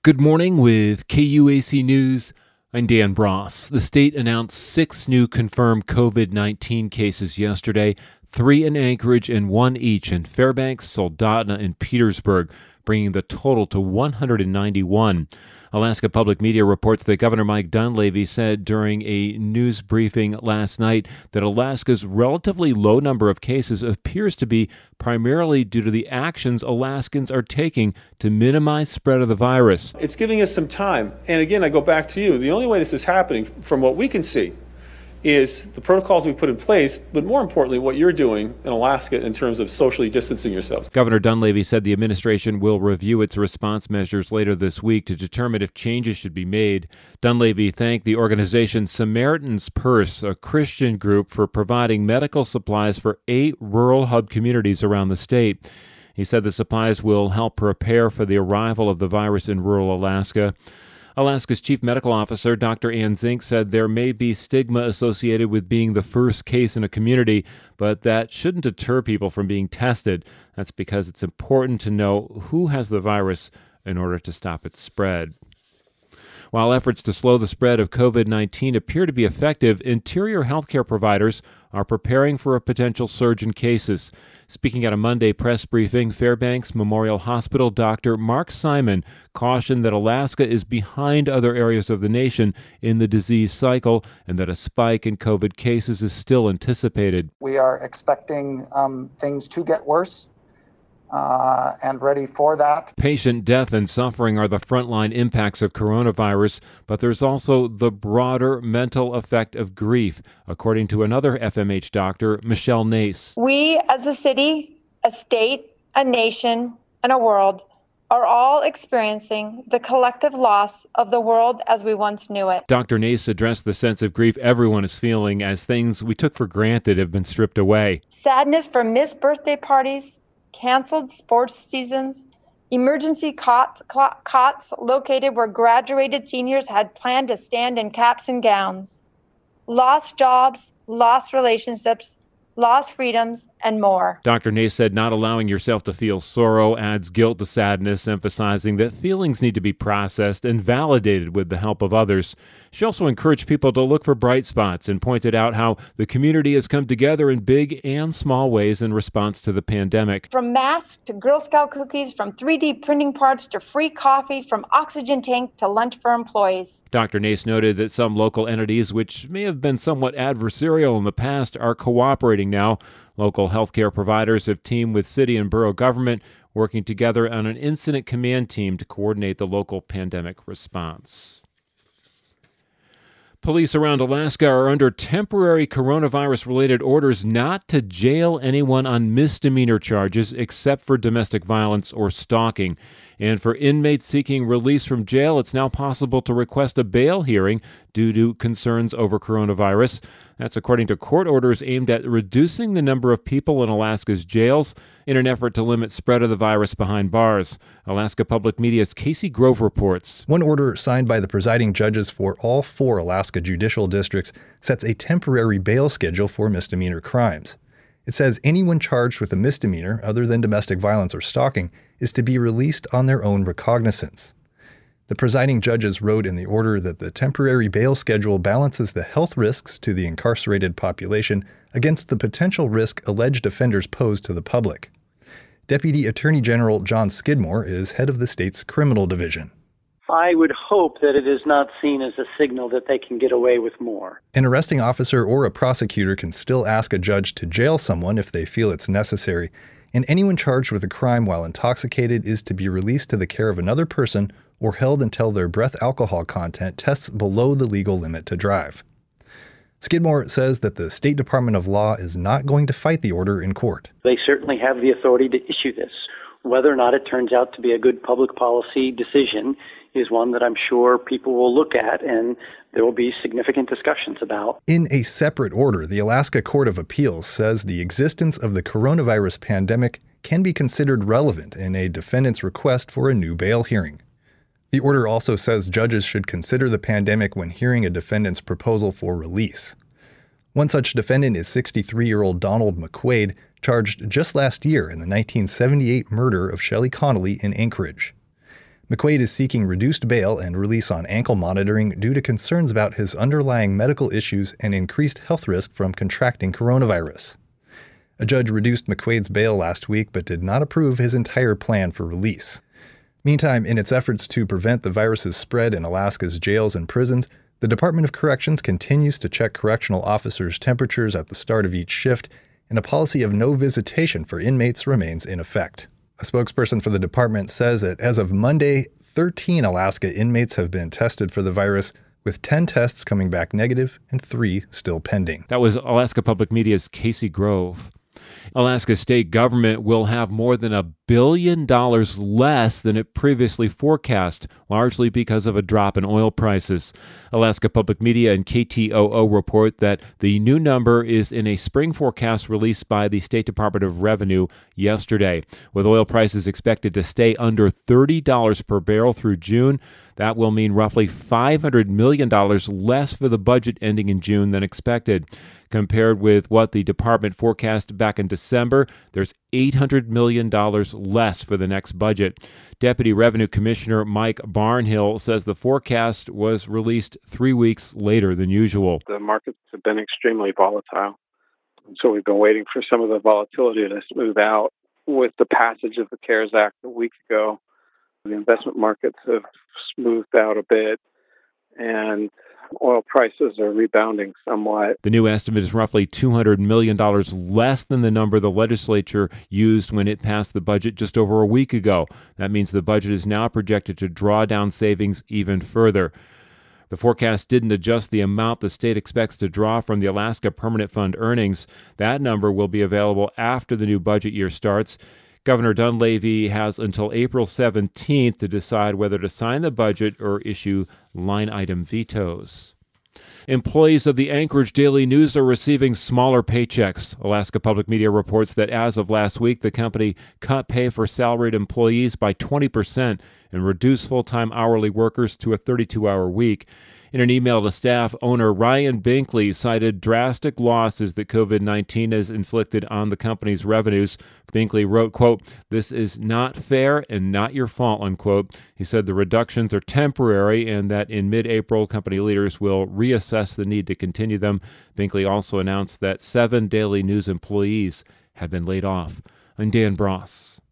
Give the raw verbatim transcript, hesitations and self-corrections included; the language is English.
Good morning with K U A C News. I'm Dan Bross. The state announced six new confirmed covid nineteen cases yesterday, three in Anchorage and one each in Fairbanks, Soldotna, and Petersburg, bringing the total to one hundred ninety-one. Alaska Public Media reports that Governor Mike Dunleavy said during a news briefing last night that Alaska's relatively low number of cases appears to be primarily due to the actions Alaskans are taking to minimize spread of the virus. It's giving us some time. And again, I go back to you. The only way this is happening, from what we can see, is the protocols we put in place, but more importantly, what you're doing in Alaska in terms of socially distancing yourselves. Governor Dunleavy said the administration will review its response measures later this week to determine if changes should be made. Dunleavy thanked the organization Samaritan's Purse, a Christian group, for providing medical supplies for eight rural hub communities around the state. He said the supplies will help prepare for the arrival of the virus in rural Alaska. Alaska's chief medical officer, Doctor Ann Zink, said there may be stigma associated with being the first case in a community, but that shouldn't deter people from being tested. That's because it's important to know who has the virus in order to stop its spread. While efforts to slow the spread of covid nineteen appear to be effective, interior healthcare providers are preparing for a potential surge in cases. Speaking at a Monday press briefing, Fairbanks Memorial Hospital Doctor Mark Simon cautioned that Alaska is behind other areas of the nation in the disease cycle and that a spike in COVID cases is still anticipated. We are expecting um, things to get worse. Uh, and ready for that. Patient death and suffering are the frontline impacts of coronavirus, but there's also the broader mental effect of grief, according to another F M H doctor, Michelle Nace. We as a city, a state, a nation, and a world are all experiencing the collective loss of the world as we once knew it. Doctor Nace addressed the sense of grief everyone is feeling as things we took for granted have been stripped away. Sadness for missed birthday parties, canceled sports seasons, emergency cot, cot, cots located where graduated seniors had planned to stand in caps and gowns, lost jobs, lost relationships, lost freedoms, and more. Doctor Nace said not allowing yourself to feel sorrow adds guilt to sadness, emphasizing that feelings need to be processed and validated with the help of others. She also encouraged people to look for bright spots and pointed out how the community has come together in big and small ways in response to the pandemic. From masks to Girl Scout cookies, from three D printing parts to free coffee, from oxygen tank to lunch for employees. Doctor Nace noted that some local entities, which may have been somewhat adversarial in the past, are cooperating now. Local healthcare providers have teamed with city and borough government, working together on an incident command team to coordinate the local pandemic response. Police around Alaska are under temporary coronavirus-related orders not to jail anyone on misdemeanor charges except for domestic violence or stalking. And for inmates seeking release from jail, it's now possible to request a bail hearing due to concerns over coronavirus. That's according to court orders aimed at reducing the number of people in Alaska's jails in an effort to limit spread of the virus behind bars. Alaska Public Media's Casey Grove reports. One order signed by the presiding judges for all four Alaska judicial districts sets a temporary bail schedule for misdemeanor crimes. It says anyone charged with a misdemeanor other than domestic violence or stalking is to be released on their own recognizance. The presiding judges wrote in the order that the temporary bail schedule balances the health risks to the incarcerated population against the potential risk alleged offenders pose to the public. Deputy Attorney General John Skidmore is head of the state's criminal division. I would hope that it is not seen as a signal that they can get away with more. An arresting officer or a prosecutor can still ask a judge to jail someone if they feel it's necessary, and anyone charged with a crime while intoxicated is to be released to the care of another person or held until their breath alcohol content tests below the legal limit to drive. Skidmore says that the State Department of Law is not going to fight the order in court. They certainly have the authority to issue this. Whether or not it turns out to be a good public policy decision is one that I'm sure people will look at and there will be significant discussions about. In a separate order, the Alaska Court of Appeals says the existence of the coronavirus pandemic can be considered relevant in a defendant's request for a new bail hearing. The order also says judges should consider the pandemic when hearing a defendant's proposal for release. One such defendant is sixty-three-year-old Donald McQuaid, charged just last year in the nineteen seventy-eight murder of Shelley Connolly in Anchorage. McQuaid is seeking reduced bail and release on ankle monitoring due to concerns about his underlying medical issues and increased health risk from contracting coronavirus. A judge reduced McQuaid's bail last week but did not approve his entire plan for release. Meantime, in its efforts to prevent the virus's spread in Alaska's jails and prisons, the Department of Corrections continues to check correctional officers' temperatures at the start of each shift, and a policy of no visitation for inmates remains in effect. A spokesperson for the department says that as of Monday, thirteen Alaska inmates have been tested for the virus, with ten tests coming back negative and three still pending. That was Alaska Public Media's Casey Grove. Alaska state government will have more than a billion dollars less than it previously forecast, largely because of a drop in oil prices. Alaska Public Media and K T O O report that the new number is in a spring forecast released by the State Department of Revenue yesterday. With oil prices expected to stay under thirty dollars per barrel through June, that will mean roughly five hundred million dollars less for the budget ending in June than expected. Compared with what the department forecast back in December, there's eight hundred million dollars less for the next budget. Deputy Revenue Commissioner Mike Barnhill says the forecast was released three weeks later than usual. The markets have been extremely volatile, and so we've been waiting for some of the volatility to smooth out. With the passage of the CARES Act a week ago, the investment markets have smoothed out a bit, and oil prices are rebounding somewhat. The new estimate is roughly two hundred million dollars less than the number the legislature used when it passed the budget just over a week ago. That means the budget is now projected to draw down savings even further. The forecast didn't adjust the amount the state expects to draw from the Alaska Permanent Fund earnings. That number will be available after the new budget year starts. Governor Dunleavy has until April seventeenth to decide whether to sign the budget or issue line item vetoes. Employees of the Anchorage Daily News are receiving smaller paychecks. Alaska Public Media reports that as of last week, the company cut pay for salaried employees by twenty percent and reduced full-time hourly workers to a thirty-two hour week. In an email to staff, owner Ryan Binkley cited drastic losses that covid nineteen has inflicted on the company's revenues. Binkley wrote, quote, "This is not fair and not your fault," unquote. He said the reductions are temporary and that in mid-April, company leaders will reassess the need to continue them. Binkley also announced that seven Daily News employees have been laid off. I'm Dan Bross.